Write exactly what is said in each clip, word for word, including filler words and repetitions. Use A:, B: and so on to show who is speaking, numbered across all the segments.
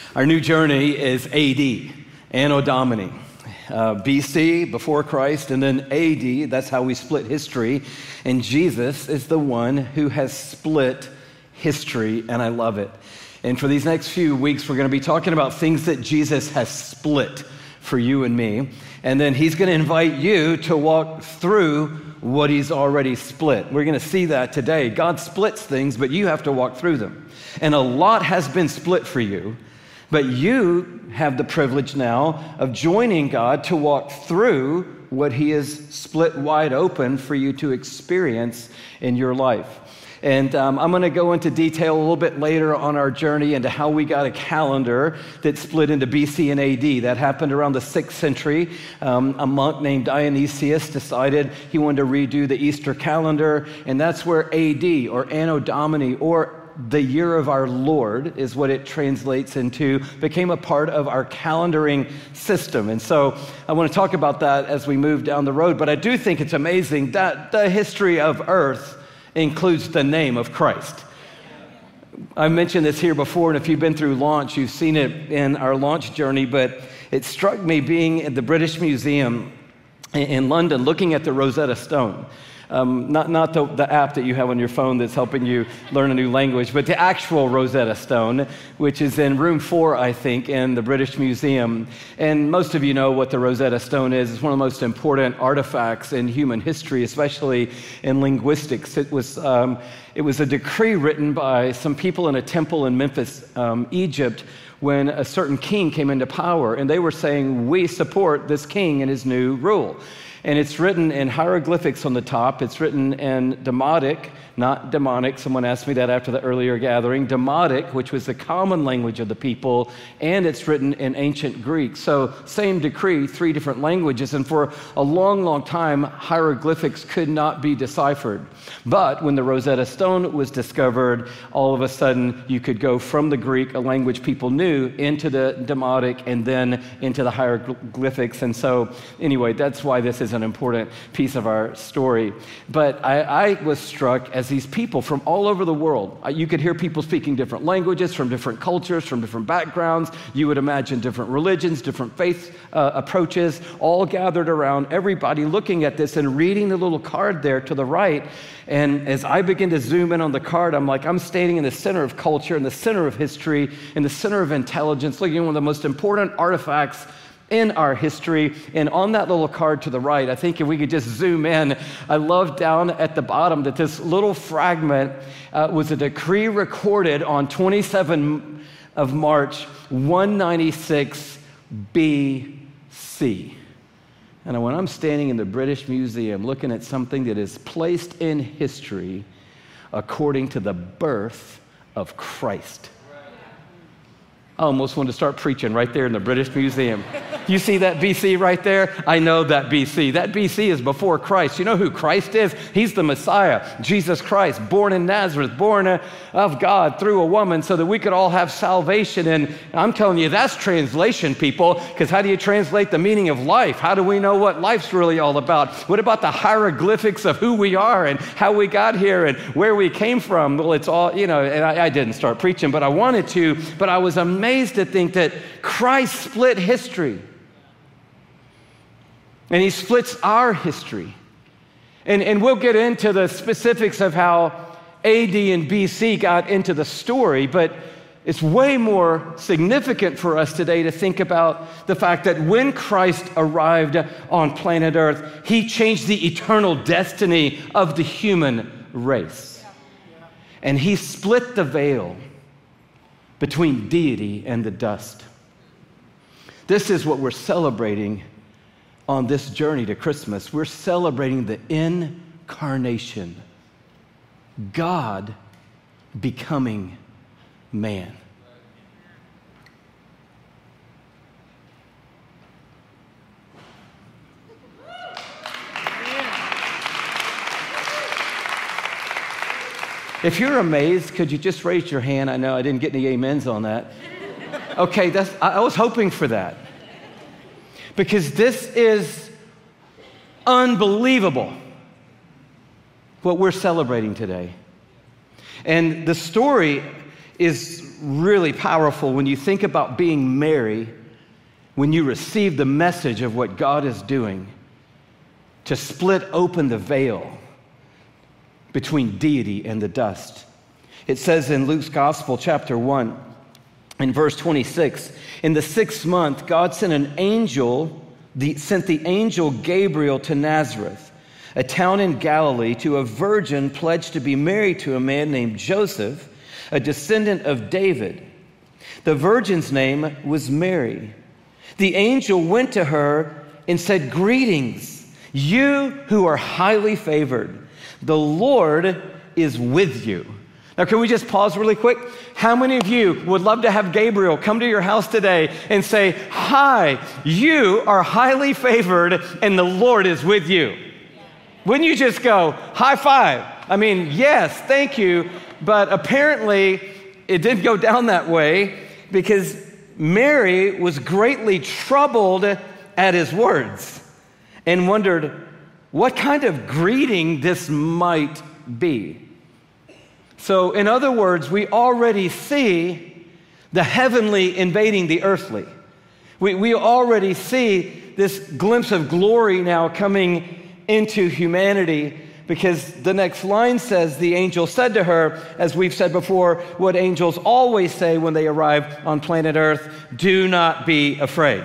A: Our new journey is A D, Anno Domini. Uh, B C, before Christ, and then A D, that's how we split history. And Jesus is the one who has split history, and I love it. And for these next few weeks, we're going to be talking about things that Jesus has split for you and me. And then he's going to invite you to walk through what he's already split. We're going to see that today. God splits things, but you have to walk through them. And a lot has been split for you. But you have the privilege now of joining God to walk through what he has split wide open for you to experience in your life. And um, I'm going to go into detail a little bit later on our journey into how we got a calendar that split into B C and A D. That happened around the sixth century. Um, a monk named Dionysius decided he wanted to redo the Easter calendar, and that's where A D, or Anno Domini, or the year of our Lord is what it translates into, became a part of our calendaring system. And so I want to talk about that as we move down the road. But I do think it's amazing that the history of earth includes the name of Christ. I mentioned this here before, and if you've been through launch, you've seen it in our launch journey, but it struck me being at the British Museum in London, looking at the Rosetta Stone. Um, not not the, the app that you have on your phone that's helping you learn a new language, but the actual Rosetta Stone, which is in room four, I think, in the British Museum. And most of you know what the Rosetta Stone is. It's one of the most important artifacts in human history, especially in linguistics. It was um, it was a decree written by some people in a temple in Memphis, um, Egypt, when a certain king came into power, and they were saying, "We support this king and his new rule." And it's written in hieroglyphics on the top. It's written in Demotic, not demonic. Someone asked me that after the earlier gathering. Demotic, which was the common language of the people, and it's written in ancient Greek. So same decree, three different languages. And for a long, long time, hieroglyphics could not be deciphered. But when the Rosetta Stone was discovered, all of a sudden you could go from the Greek, a language people knew, into the Demotic, and then into the hieroglyphics. And so anyway, that's why this is an important piece of our story. But I, I was struck as these people from all over the world. You could hear people speaking different languages, from different cultures, from different backgrounds. You would imagine different religions, different faith uh, approaches, all gathered around, everybody looking at this and reading the little card there to the right. And as I begin to zoom in on the card, I'm like, I'm standing in the center of culture, in the center of history, in the center of intelligence, looking at one of the most important artifacts in our history. And on that little card to the right, I think if we could just zoom in, I love down at the bottom that this little fragment uh, was a decree recorded on twenty-seventh of March, one ninety-six B C. And when I'm standing in the British Museum looking at something that is placed in history according to the birth of Christ, I almost wanted to start preaching right there in the British Museum. You see that B C right there? I know that B C. That B C is before Christ. You know who Christ is? He's the Messiah, Jesus Christ, born in Nazareth, born of God through a woman so that we could all have salvation. And I'm telling you, that's translation, people, because how do you translate the meaning of life? How do we know what life's really all about? What about the hieroglyphics of who we are and how we got here and where we came from? Well, it's all, you know, and I, I didn't start preaching, but I wanted to, but I was amazed to think that Christ split history. And he splits our history. And, and we'll get into the specifics of how A D and B C got into the story, but it's way more significant for us today to think about the fact that when Christ arrived on planet Earth, he changed the eternal destiny of the human race. And he split the veil between deity and the dust. This is what we're celebrating on this journey to Christmas. We're celebrating the incarnation, God becoming man. If you're amazed, could you just raise your hand? I know I didn't get any amens on that. Okay, that's, I was hoping for that. Because this is unbelievable, what we're celebrating today. And the story is really powerful when you think about being Mary, when you receive the message of what God is doing to split open the veil between deity and the dust. It says in Luke's Gospel, chapter one, in verse twenty-six, in the sixth month, God sent an angel, the, sent the angel Gabriel to Nazareth, a town in Galilee, to a virgin pledged to be married to a man named Joseph, a descendant of David. The virgin's name was Mary. The angel went to her and said, "Greetings, you who are highly favored. The Lord is with you." Now, can we just pause really quick? How many of you would love to have Gabriel come to your house today and say, "Hi, you are highly favored and the Lord is with you"? Wouldn't you just go, high five? I mean, yes, thank you. But apparently it didn't go down that way, because Mary was greatly troubled at his words and wondered what kind of greeting this might be. So, in other words, we already see the heavenly invading the earthly. We, we already see this glimpse of glory now coming into humanity, because the next line says, the angel said to her, as we've said before, what angels always say when they arrive on planet Earth: do not be afraid.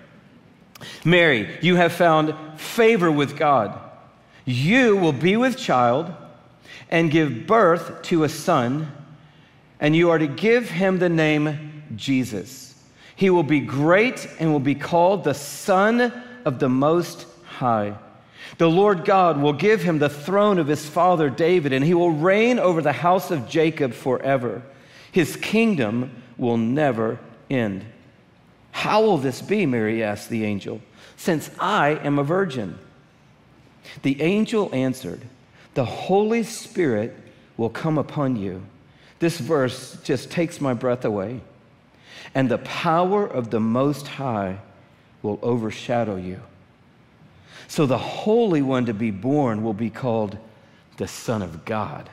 A: Mary, you have found favor with God. You will be with child and give birth to a son, and you are to give him the name Jesus. He will be great and will be called the Son of the Most High. The Lord God will give him the throne of his father David, and he will reign over the house of Jacob forever. His kingdom will never end. How will this be, Mary asked the angel, since I am a virgin? The angel answered, the Holy Spirit will come upon you. This verse just takes my breath away. And the power of the Most High will overshadow you. So the Holy One to be born will be called the Son of God.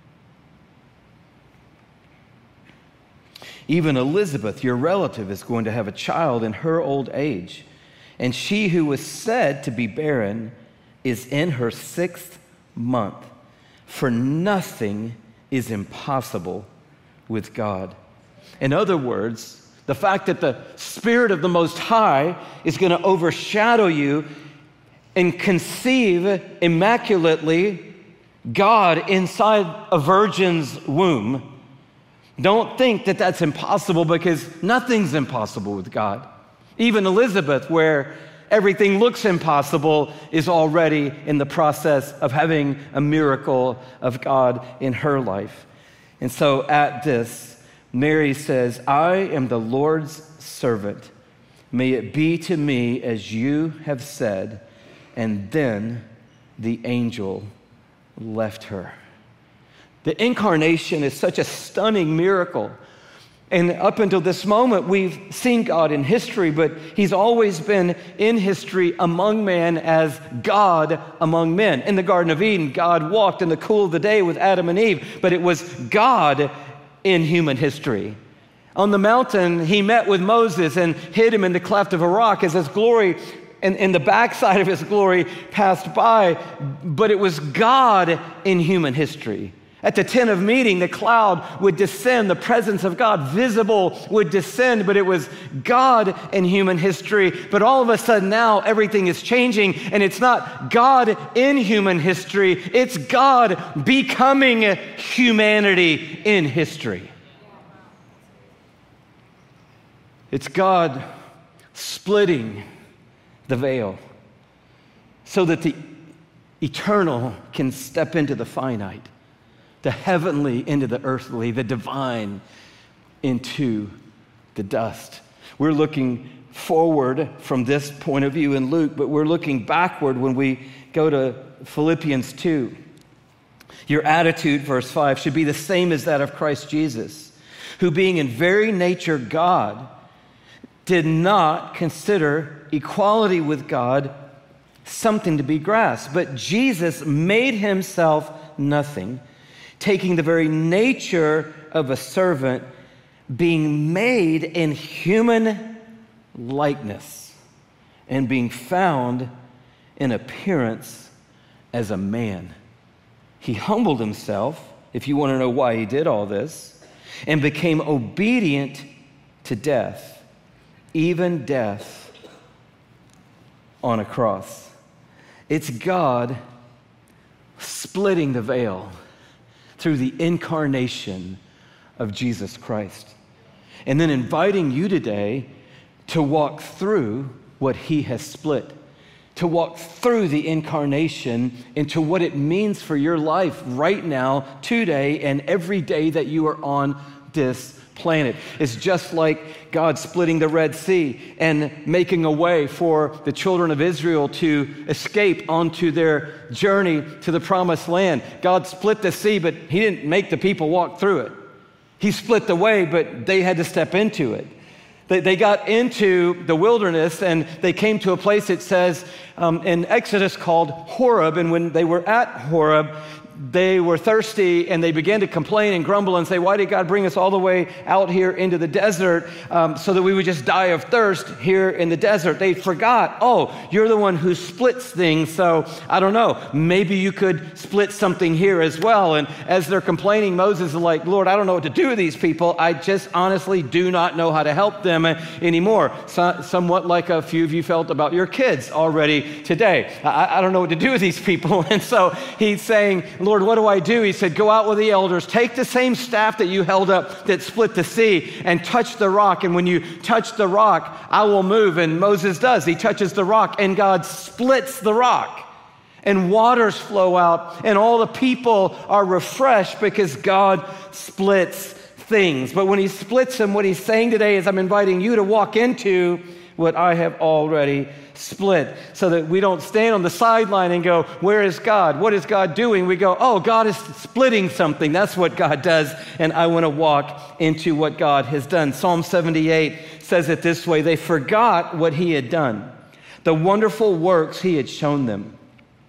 A: Even Elizabeth, your relative, is going to have a child in her old age. And she who was said to be barren is in her sixth month. For nothing is impossible with God. In other words, the fact that the Spirit of the Most High is going to overshadow you and conceive immaculately God inside a virgin's womb. Don't think that that's impossible, because nothing's impossible with God. Even Elizabeth, where everything looks impossible, is already in the process of having a miracle of God in her life. And so at this, Mary says, I am the Lord's servant. May it be to me as you have said. And then the angel left her. The incarnation is such a stunning miracle. And up until this moment, we've seen God in history, but he's always been in history among man as God among men. In the Garden of Eden, God walked in the cool of the day with Adam and Eve, but it was God in human history. On the mountain, he met with Moses and hid him in the cleft of a rock as his glory and, and the backside of his glory passed by, but it was God in human history. At the tent of meeting, the cloud would descend, the presence of God visible would descend, but it was God in human history. But all of a sudden now everything is changing, and it's not God in human history, it's God becoming humanity in history. It's God splitting the veil so that the eternal can step into the finite, the heavenly into the earthly, the divine into the dust. We're looking forward from this point of view in Luke, but we're looking backward when we go to Philippians two. Your attitude, verse five, should be the same as that of Christ Jesus, who being in very nature God, did not consider equality with God something to be grasped, but Jesus made himself nothing, taking the very nature of a servant, being made in human likeness and being found in appearance as a man. He humbled himself, if you want to know why he did all this, and became obedient to death, even death on a cross. It's God splitting the veil through the incarnation of Jesus Christ, and then inviting you today to walk through what he has split, to walk through the incarnation into what it means for your life right now, today, and every day that you are on this planet. It's just like God splitting the Red Sea and making a way for the children of Israel to escape onto their journey to the promised land. God split the sea, but he didn't make the people walk through it. He split the way, but they had to step into it. They, they got into the wilderness and they came to a place, it says um, in Exodus, called Horeb. And when they were at Horeb, they were thirsty and they began to complain and grumble and say, why did God bring us all the way out here into the desert um, so that we would just die of thirst here in the desert? They forgot, oh, you're the one who splits things, so I don't know, maybe you could split something here as well. And as they're complaining, Moses is like, Lord, I don't know what to do with these people. I just honestly do not know how to help them anymore. So, somewhat like a few of you felt about your kids already today. I, I don't know what to do with these people. And so he's saying, Lord, what do I do? He said, go out with the elders, take the same staff that you held up that split the sea and touch the rock. And when you touch the rock, I will move. And Moses does. He touches the rock and God splits the rock and waters flow out and all the people are refreshed because God splits things. But when he splits them, what he's saying today is I'm inviting you to walk into what I have already split, so that we don't stand on the sideline and go, where is God? What is God doing? We go, oh, God is splitting something. That's what God does, and I want to walk into what God has done. Psalm seventy-eight says it this way: they forgot what he had done, the wonderful works he had shown them.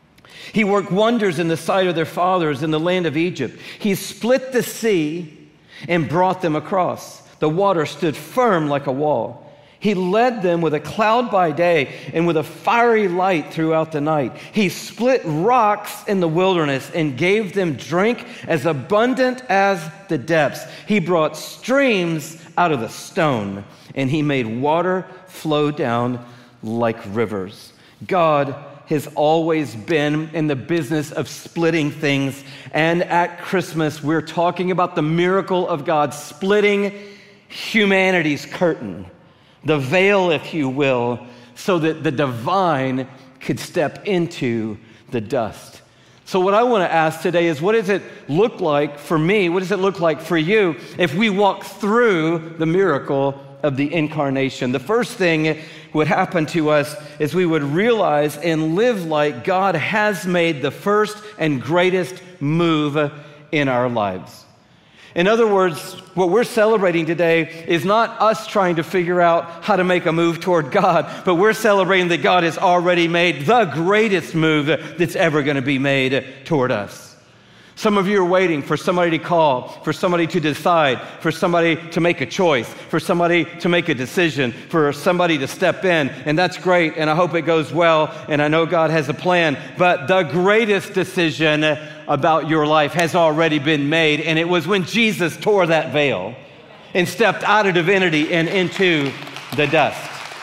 A: He worked wonders in the sight of their fathers in the land of Egypt. He split the sea and brought them across. The water stood firm like a wall. He led them with a cloud by day and with a fiery light throughout the night. He split rocks in the wilderness and gave them drink as abundant as the depths. He brought streams out of the stone, and he made water flow down like rivers. God has always been in the business of splitting things, and at Christmas, we're talking about the miracle of God splitting humanity's curtain, the veil, if you will, so that the divine could step into the dust. So what I want to ask today is, what does it look like for me? What does it look like for you if we walk through the miracle of the incarnation? The first thing would happen to us is we would realize and live like God has made the first and greatest move in our lives. In other words, what we're celebrating today is not us trying to figure out how to make a move toward God, but we're celebrating that God has already made the greatest move that's ever going to be made toward us. Some of you are waiting for somebody to call, for somebody to decide, for somebody to make a choice, for somebody to make a decision, for somebody to step in, and that's great, and I hope it goes well, and I know God has a plan, but the greatest decision about your life has already been made, and it was when Jesus tore that veil and stepped out of divinity and into the dust.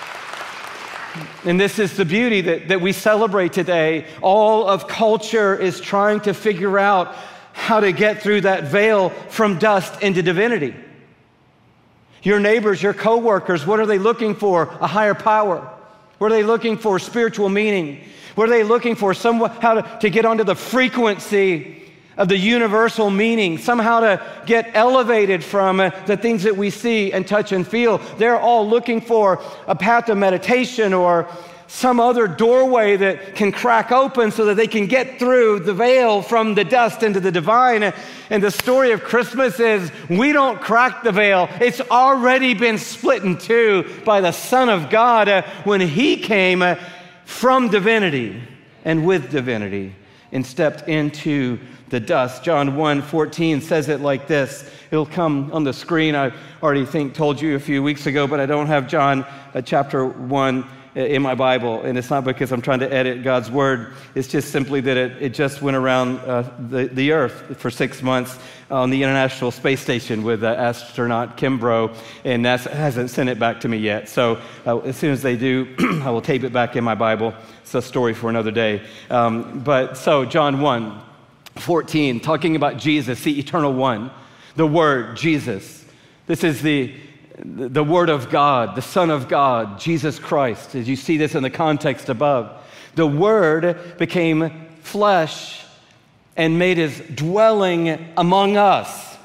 A: And this is the beauty that, that we celebrate today. All of culture is trying to figure out how to get through that veil from dust into divinity. Your neighbors, your coworkers, what are they looking for? A higher power. What are they looking for? Spiritual meaning. What are they looking for? Somehow how to, to get onto the frequency of the universal meaning, somehow to get elevated from uh, the things that we see and touch and feel. They're all looking for a path of meditation or some other doorway that can crack open so that they can get through the veil from the dust into the divine. And the story of Christmas is we don't crack the veil. It's already been split in two by the Son of God uh, when he came uh, from divinity and with divinity and stepped into the dust. John one fourteen says it like this. It'll come on the screen. I already think told you a few weeks ago, but I don't have John uh, chapter one in my Bible, and it's not because I'm trying to edit God's word. It's just simply that it, it just went around uh, the, the earth for six months on the International Space Station with uh, astronaut Kimbrough, and NASA hasn't sent it back to me yet. So uh, as soon as they do, I will tape it back in my Bible. It's a story for another day. Um, but so John one fourteen, talking about Jesus, the eternal one, the Word, Jesus. This is the the Word of God, the Son of God, Jesus Christ, as you see this in the context above. The Word became flesh and made his dwelling among us.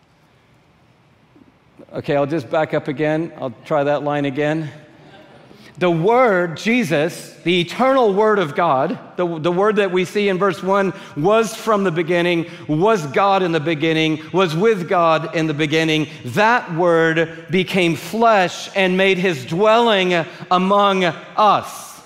A: Okay, I'll just back up again. I'll try that line again. The Word, Jesus, the eternal Word of God, the, the Word that we see in verse one, was from the beginning, was God in the beginning, was with God in the beginning. That Word became flesh and made his dwelling among us.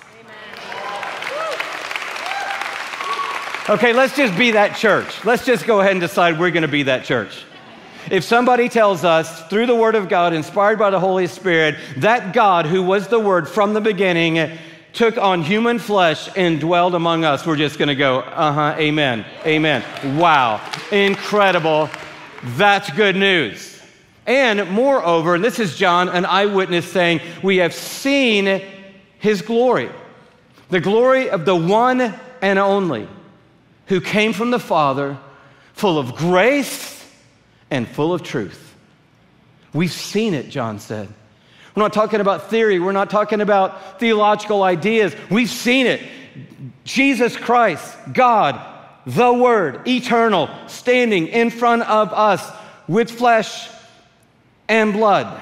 A: Okay, let's just be that church. Let's just go ahead and decide we're going to be that church. If somebody tells us through the Word of God, inspired by the Holy Spirit, that God, who was the Word from the beginning, took on human flesh and dwelled among us, we're just going to go, uh-huh, amen, amen. Wow, incredible. That's good news. And moreover, and this is John, an eyewitness, saying, we have seen his glory, the glory of the one and only, who came from the Father, full of grace and full of truth. We've seen it, John said. We're not talking about theory. We're not talking about theological ideas. We've seen it. Jesus Christ, God, the Word, eternal, standing in front of us with flesh and blood.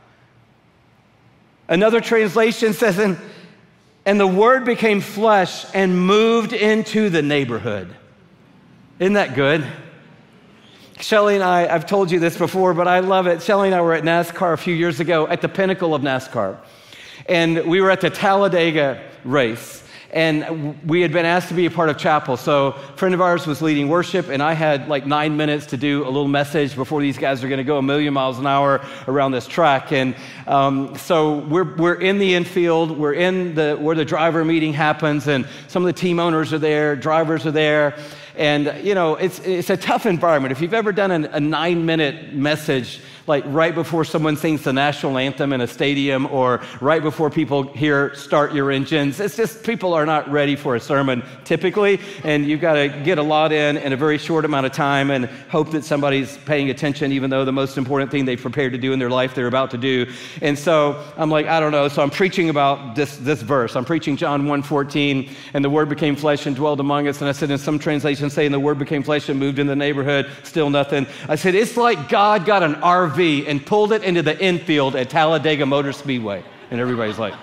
A: Another translation says, and, and the Word became flesh and moved into the neighborhood. Isn't that good? Shelly and I, I've told you this before, but I love it. Shelly and I were at NASCAR a few years ago, at the pinnacle of NASCAR. And we were at the Talladega race. And we had been asked to be a part of chapel. So a friend of ours was leading worship, and I had like nine minutes to do a little message before these guys are going to go a million miles an hour around this track. And um, so we're we're in the infield. We're in the where the driver meeting happens, and some of the team owners are there, drivers are there. And, you know, it's it's a tough environment. If you've ever done an, a nine-minute message, like right before someone sings the national anthem in a stadium or right before people hear start your engines, it's just people are not ready for a sermon typically, and you've got to get a lot in in a very short amount of time and hope that somebody's paying attention, even though the most important thing they've prepared to do in their life they're about to do. And so I'm like, I don't know. So I'm preaching about this, this verse. I'm preaching John one fourteen, and the Word became flesh and dwelled among us. And I said, in some translations saying the Word became flesh and moved in the neighborhood, still nothing. I said, it's like God got an R V and pulled it into the infield at Talladega Motor Speedway. And everybody's like,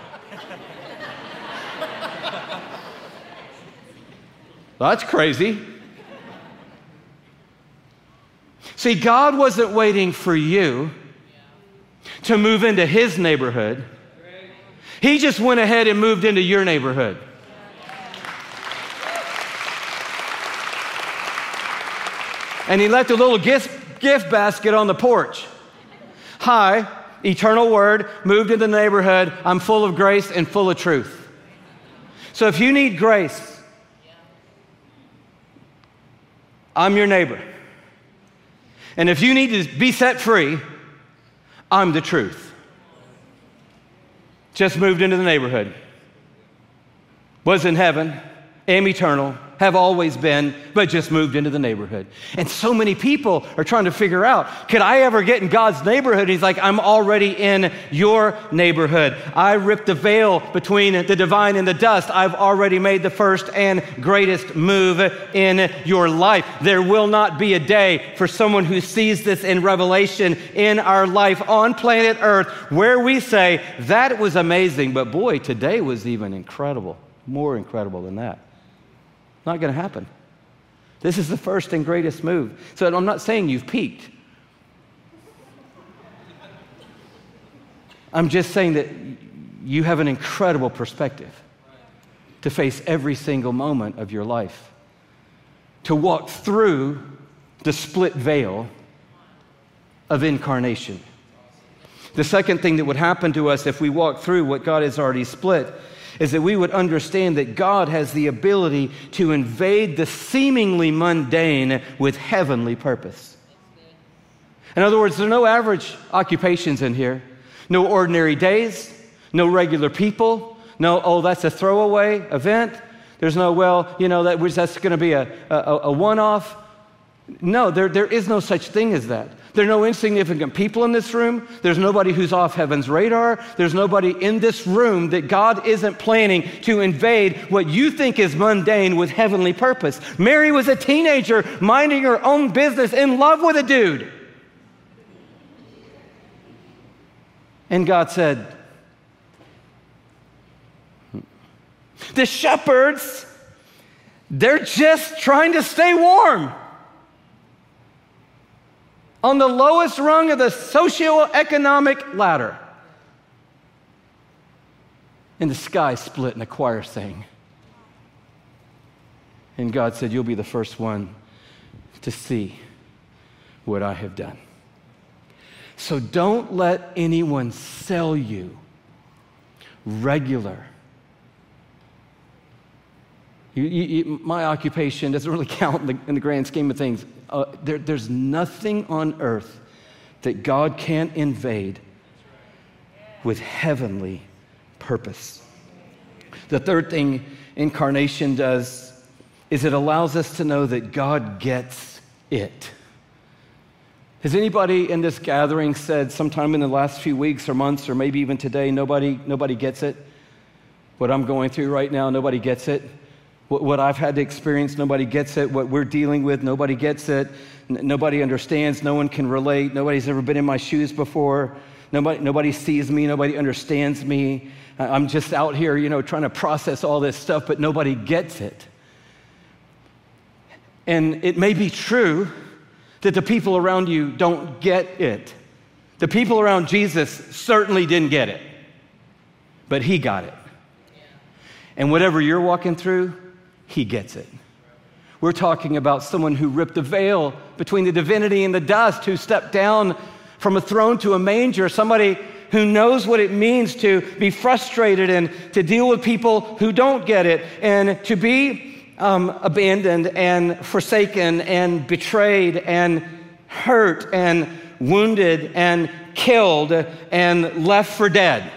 A: that's crazy. See, God wasn't waiting for you to move into his neighborhood. He just went ahead and moved into your neighborhood. And he left a little gift, gift basket on the porch. Hi, eternal Word, moved into the neighborhood. I'm full of grace and full of truth. So if you need grace, I'm your neighbor. And if you need to be set free, I'm the truth. Just moved into the neighborhood. Was in heaven, am eternal, have always been, but just moved into the neighborhood. And so many people are trying to figure out, could I ever get in God's neighborhood? He's like, I'm already in your neighborhood. I ripped the veil between the divine and the dust. I've already made the first and greatest move in your life. There will not be a day for someone who sees this in Revelation in our life on planet Earth where we say, that was amazing, but boy, today was even incredible, more incredible than that. Not going to happen. This is the first and greatest move. So I'm not saying you've peaked. I'm just saying that you have an incredible perspective to face every single moment of your life. to walk through the split veil of incarnation. The second thing that would happen to us if we walk through what God has already split is that we would understand that God has the ability to invade the seemingly mundane with heavenly purpose. In other words, there are no average occupations in here, no ordinary days, no regular people, no, oh, that's a throwaway event. There's no, well, you know, that that's going to be a, a, a one-off. No, there, there is no such thing as that. There are no insignificant people in this room. There's nobody who's off heaven's radar. There's nobody in this room that God isn't planning to invade what you think is mundane with heavenly purpose. Mary was a teenager minding her own business, in love with a dude. And God said, the shepherds, they're just trying to stay warm. On the lowest rung of the socioeconomic ladder. And the sky split and a choir sang. And God said, you'll be the first one to see what I have done. So don't let anyone sell you regular. You, you, you, my occupation doesn't really count in the, in the grand scheme of things. Uh, there, there's nothing on earth that God can't invade with heavenly purpose. The third thing incarnation does is it allows us to know that God gets it. Has anybody in this gathering said sometime in the last few weeks or months or maybe even today, nobody, nobody gets it? What I'm going through right now, nobody gets it. What I've had to experience, nobody gets it. What we're dealing with, nobody gets it. N- nobody understands. No one can relate. Nobody's ever been in my shoes before. Nobody, nobody sees me. Nobody understands me. I'm just out here, you know, trying to process all this stuff, but nobody gets it. And it may be true that the people around you don't get it. The people around Jesus certainly didn't get it, but he got it. And whatever you're walking through, he gets it. We're talking about someone who ripped the veil between the divinity and the dust, who stepped down from a throne to a manger, somebody who knows what it means to be frustrated and to deal with people who don't get it, and to be um, abandoned and forsaken and betrayed and hurt and wounded and killed and left for dead.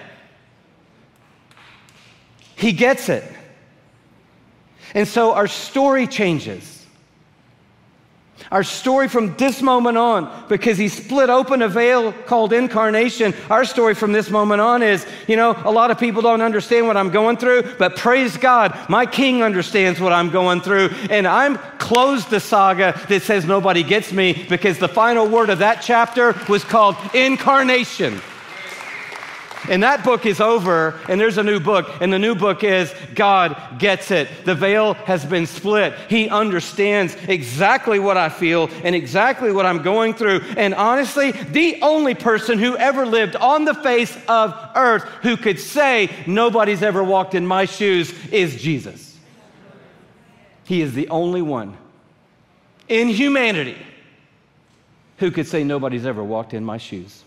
A: He gets it. And so our story changes. Our story from this moment on, because he split open a veil called incarnation, our story from this moment on is, you know, a lot of people don't understand what I'm going through, but praise God, my King understands what I'm going through, and I'm closed the saga that says nobody gets me, because the final word of that chapter was called incarnation. And that book is over, and there's a new book, and the new book is God gets it. The veil has been split. He understands exactly what I feel and exactly what I'm going through. And honestly, the only person who ever lived on the face of earth who could say nobody's ever walked in my shoes is Jesus. He is the only one in humanity who could say nobody's ever walked in my shoes.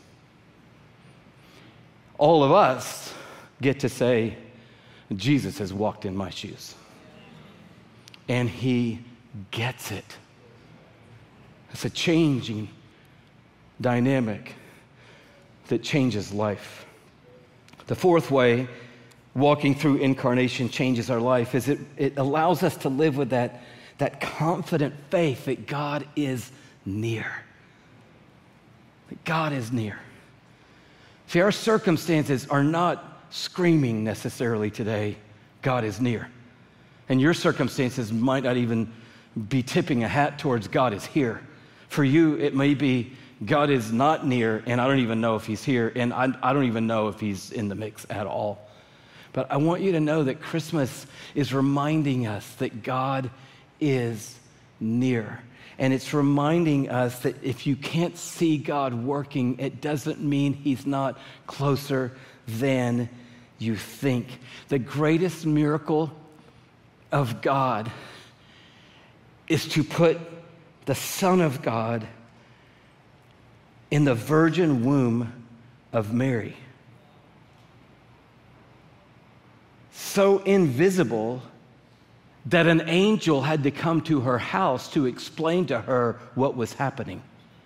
A: All of us get to say, Jesus has walked in my shoes. And he gets it. It's a changing dynamic that changes life. The fourth way walking through incarnation changes our life is it, it allows us to live with that, that confident faith that God is near. That God is near. See, our circumstances are not screaming necessarily today, God is near. And your circumstances might not even be tipping a hat towards God is here. For you, it may be God is not near, and I don't even know if he's here, and I, I don't even know if he's in the mix at all. But I want you to know that Christmas is reminding us that God is near. And it's reminding us that if you can't see God working, it doesn't mean he's not closer than you think. The greatest miracle of God is to put the Son of God in the virgin womb of Mary. So invisible that an angel had to come to her house to explain to her what was happening.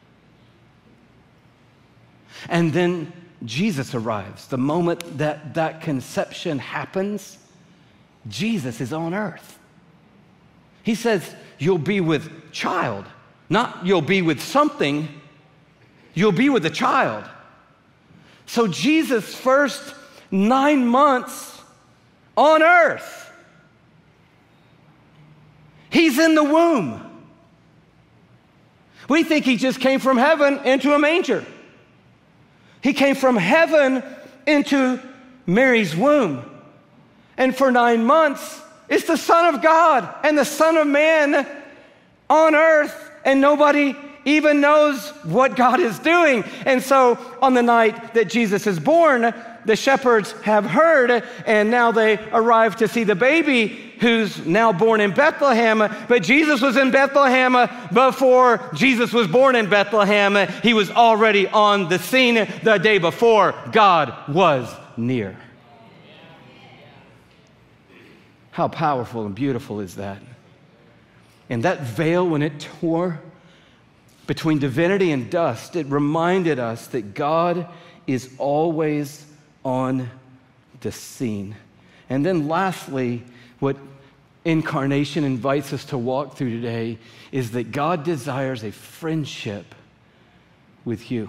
A: And then Jesus arrives. The moment that that conception happens, Jesus is on earth. He says, you'll be with child. Not you'll be with something, you'll be with a child. So Jesus' first nine months on earth, he's in the womb. We think he just came from heaven into a manger. He came from heaven into Mary's womb. And for nine months, it's the Son of God and the Son of Man on earth, and nobody even knows what God is doing. And so on the night that Jesus is born, the shepherds have heard, and now they arrive to see the baby who's now born in Bethlehem. But Jesus was in Bethlehem before Jesus was born in Bethlehem. He was already on the scene the day before. God was near. How powerful and beautiful is that? And that veil, when it tore between divinity and dust, it reminded us that God is always on the scene. And then lastly, what incarnation invites us to walk through today is that God desires a friendship with you.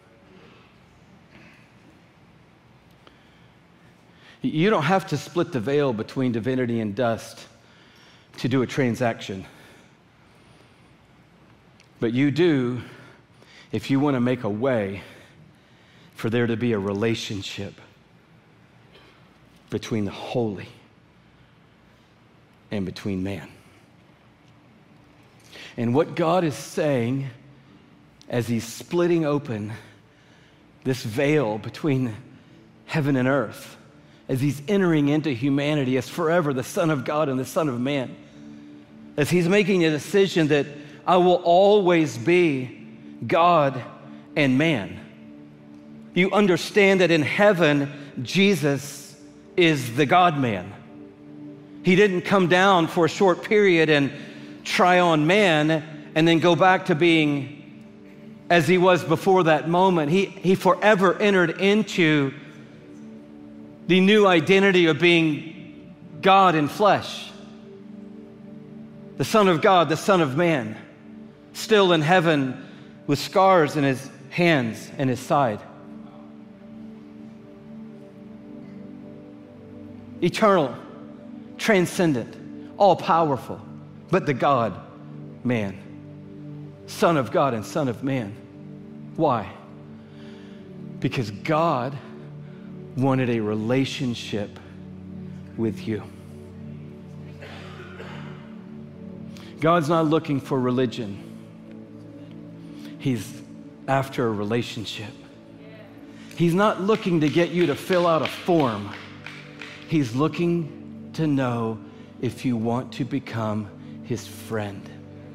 A: You don't have to split the veil between divinity and dust to do a transaction. But you do if you want to make a way for there to be a relationship between the holy and between man. And what God is saying as he's splitting open this veil between heaven and earth, as he's entering into humanity as forever the Son of God and the Son of Man, as he's making a decision that I will always be God and man. You understand that in heaven, Jesus is the God-man. He didn't come down for a short period and try on man and then go back to being as he was before that moment. He, he forever entered into the new identity of being God in flesh. The Son of God, the Son of Man, still in heaven with scars in his hands and his side. Eternal, transcendent, all-powerful, but the God-man, Son of God and Son of Man. Why? Because God wanted a relationship with you. God's not looking for religion. He's after a relationship. He's not looking to get you to fill out a form. He's looking to know if you want to become his friend.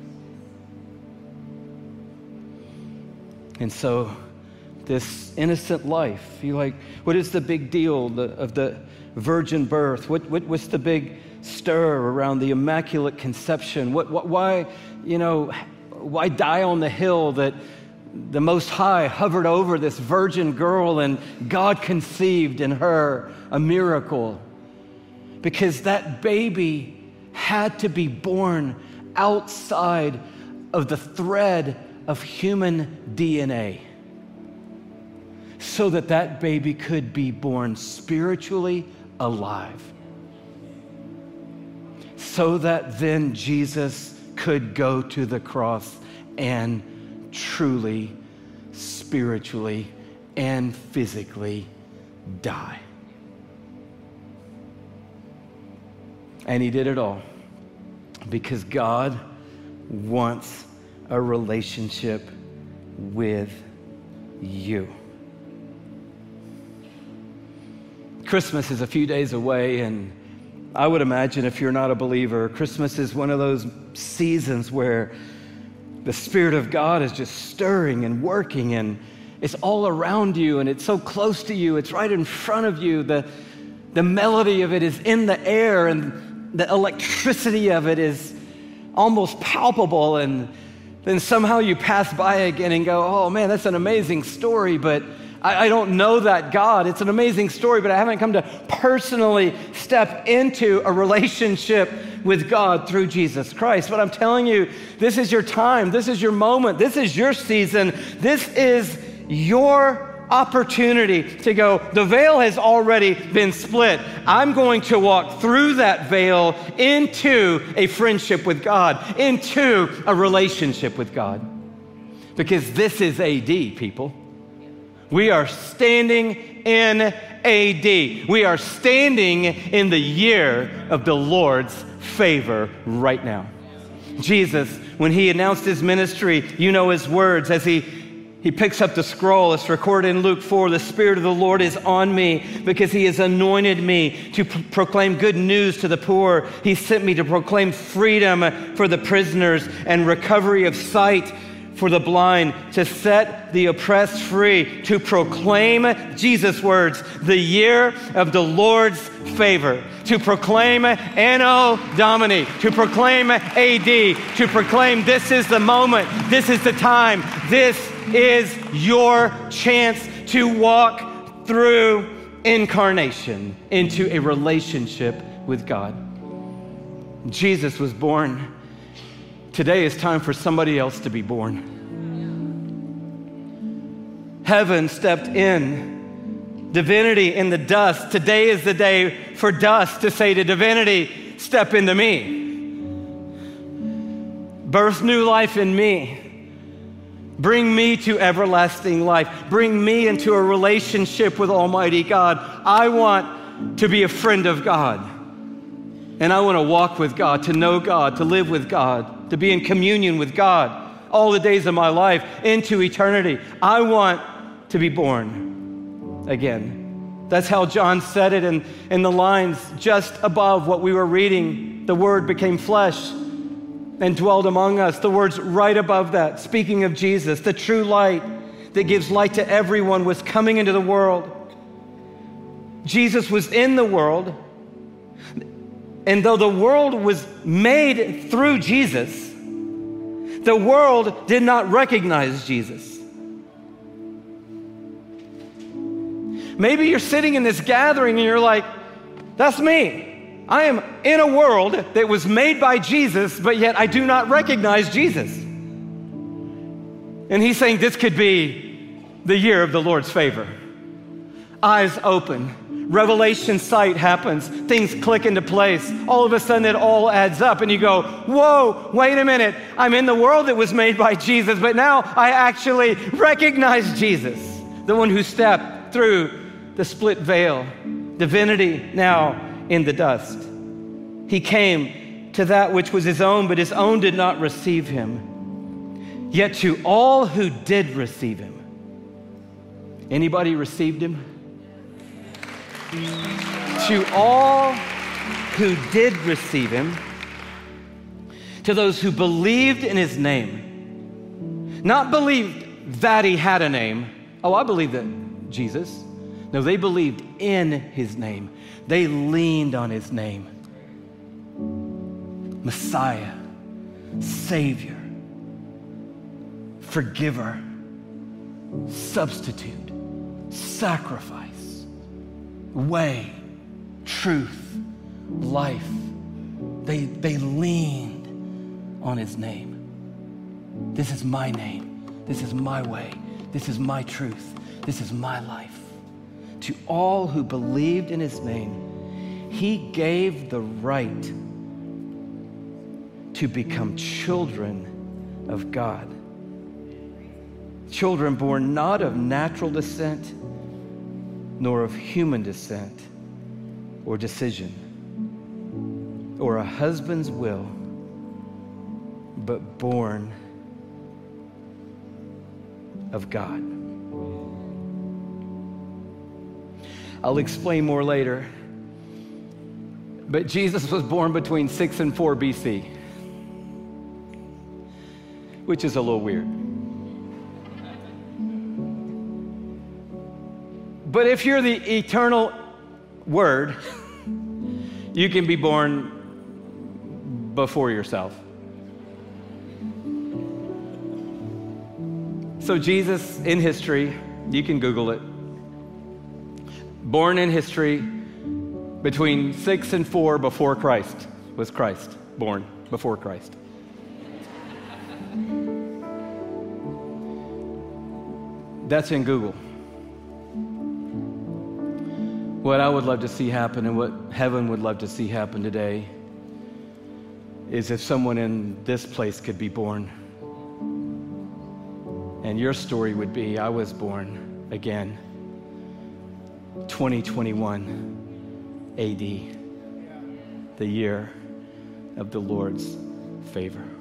A: And so this innocent life, you're like, what is the big deal the, of the virgin birth? What, what, what's the big stir around the immaculate conception? What, what, why, you know, why die on the hill that the Most High hovered over this virgin girl and God conceived in her a miracle? Because that baby had to be born outside of the thread of human D N A so that that baby could be born spiritually alive. So that then Jesus could go to the cross and truly, spiritually, and physically die. And he did it all because God wants a relationship with you. Christmas is a few days away, and I would imagine if you're not a believer, Christmas is one of those seasons where the Spirit of God is just stirring and working, and it's all around you, and it's so close to you. It's right in front of you. The, the melody of it is in the air, and the electricity of it is almost palpable. And then somehow you pass by again and go, oh man, that's an amazing story, but I, I don't know that God. It's an amazing story, but I haven't come to personally step into a relationship with God through Jesus Christ. But I'm telling you, this is your time. This is your moment. This is your season. This is your opportunity to go, the veil has already been split. I'm going to walk through that veil into a friendship with God, into a relationship with God. Because this is A D, people. We are standing in A D. We are standing in the year of the Lord's favor right now. Jesus, when he announced his ministry, you know his words as he He picks up the scroll. It's recorded in Luke four. The Spirit of the Lord is on me because he has anointed me to pro- proclaim good news to the poor. He sent me to proclaim freedom for the prisoners and recovery of sight for the blind, to set the oppressed free, to proclaim Jesus' words, the year of the Lord's favor, to proclaim Anno Domini, to proclaim A D, to proclaim this is the moment, this is the time, this is your chance to walk through incarnation into a relationship with God. Jesus was born. Today is time for somebody else to be born. Heaven stepped in. Divinity in the dust. Today is the day for dust to say to divinity, step into me. Birth new life in me. Bring me to everlasting life. Bring me into a relationship with Almighty God. I want to be a friend of God. And I want to walk with God, to know God, to live with God, to be in communion with God all the days of my life into eternity. I want to be born again. That's how John said it in, in the lines just above what we were reading. The Word became flesh and dwelled among us. The words right above that, speaking of Jesus, the true light that gives light to everyone, was coming into the world. Jesus was in the world, and though the world was made through Jesus, the world did not recognize Jesus. Maybe you're sitting in this gathering and you're like, that's me. I am in a world that was made by Jesus, but yet I do not recognize Jesus. And he's saying this could be the year of the Lord's favor. Eyes open, revelation sight happens, things click into place. All of a sudden it all adds up and you go, whoa, wait a minute. I'm in the world that was made by Jesus, but now I actually recognize Jesus, the one who stepped through the split veil, divinity now in the dust. He came to that which was his own, but his own did not receive him. Yet to all who did receive him, anybody received him? To all who did receive him, to those who believed in his name, not believed that he had a name. Oh, I believe that Jesus. No, they believed in his name. They leaned on his name. Messiah, Savior, Forgiver, Substitute, Sacrifice, Way, Truth, Life. They, they leaned on his name. This is my name. This is my way. This is my truth. This is my life. To all who believed in his name, he gave the right to become children of God. Children born not of natural descent, nor of human descent or decision, or a husband's will, but born of God. I'll explain more later. But Jesus was born between six and four B C, which is a little weird. But if you're the eternal Word, you can be born before yourself. So Jesus in history, you can Google it, born in history between six and four before Christ, was Christ, born before Christ. That's in Google. What I would love to see happen and what heaven would love to see happen today is if someone in this place could be born. And your story would be, I was born again, twenty twenty-one A D, the year of the Lord's favor.